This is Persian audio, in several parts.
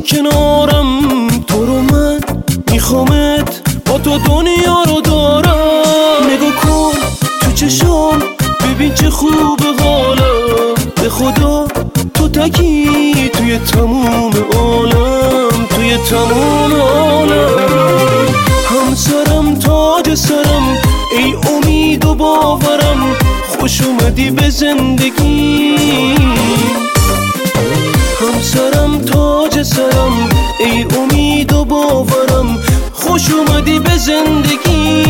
کنارم، تو رو من میخوامت، با تو دنیا رو دارم. نگاه کن تو چشام، ببین چه خوب حالم، به خدا تو تکی توی تموم عالم، توی تموم عالم. همسرم تاج سرم، ای امید و باورم، خوش اومدی به زندگی. همسرم تاج سرم، ای امید و باورم، خوش اومدی به زندگی.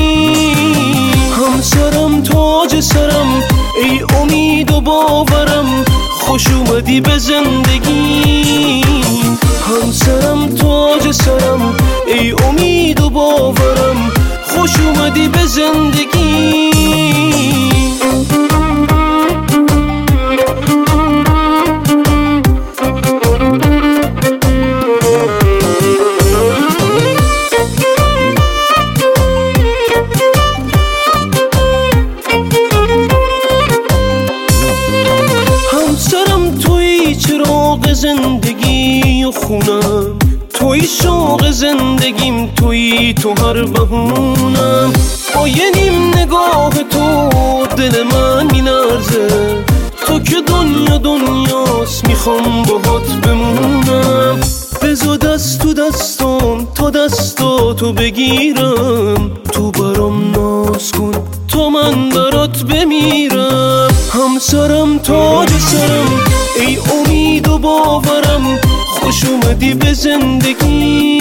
همسرم تاج سرم، ای امید و باورم، خوش اومدی به زندگی. همسرم تاج سرم، ای امید و باورم، خوش اومدی به زندگی. چراغ زندگی و خونم، توی شوق زندگیم، توی تو هر بهونم. با یه نیم نگاه تو دل من میلرزه، تو که دنیا دنیاست، میخوام باهات بمونم. بذار دست تو دستم تا دستاتو بگیرم، تو برام ناز کن تا من برات بمیرم. همسرم تاج سرم، ای امید و باورم، خوش اومدی به زندگی.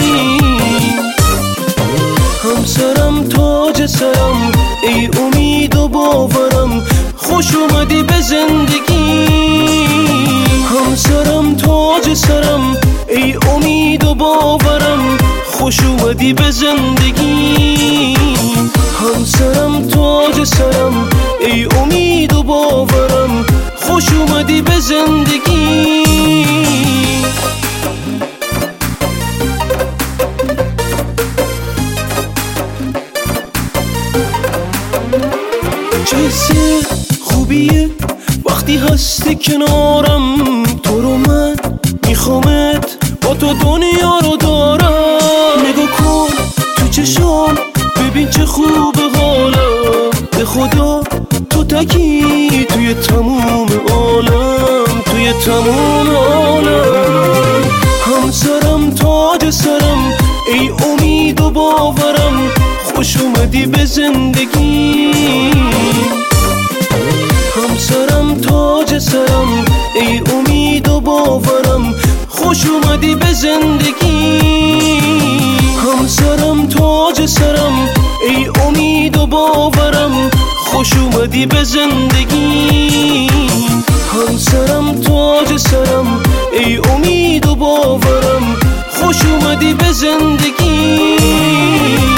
همسرم تاج سرم، ای امید و باورم، خوش اومدی به زندگی. همسرم تاج سرم، ای امید و باورم، خوش اومدی به زندگی. همسرم تاج سرم، ای امید و باورم، خوش اومدی به زندگی. چه خوبیه وقتی هستی کنارم، تو رو من میخوامت، با تو دنیا رو دارم. نگاه کن تو چشام، ببین چه خوب حالم، به خدا تو تکی توی تموم عالم، توی تموم عالم. همسرم تاج سرم، ای امید و باورم، خوش اومدی به زندگی. همسرم تاج سرم، ای امید و باورم، خوش اومدی به زندگی. همسرم تاج سرم، ای امید و باورم، خوش اومدی به زندگی. همسرم تاج سرم، ای امید و باورم، خوش اومدی به زندگی.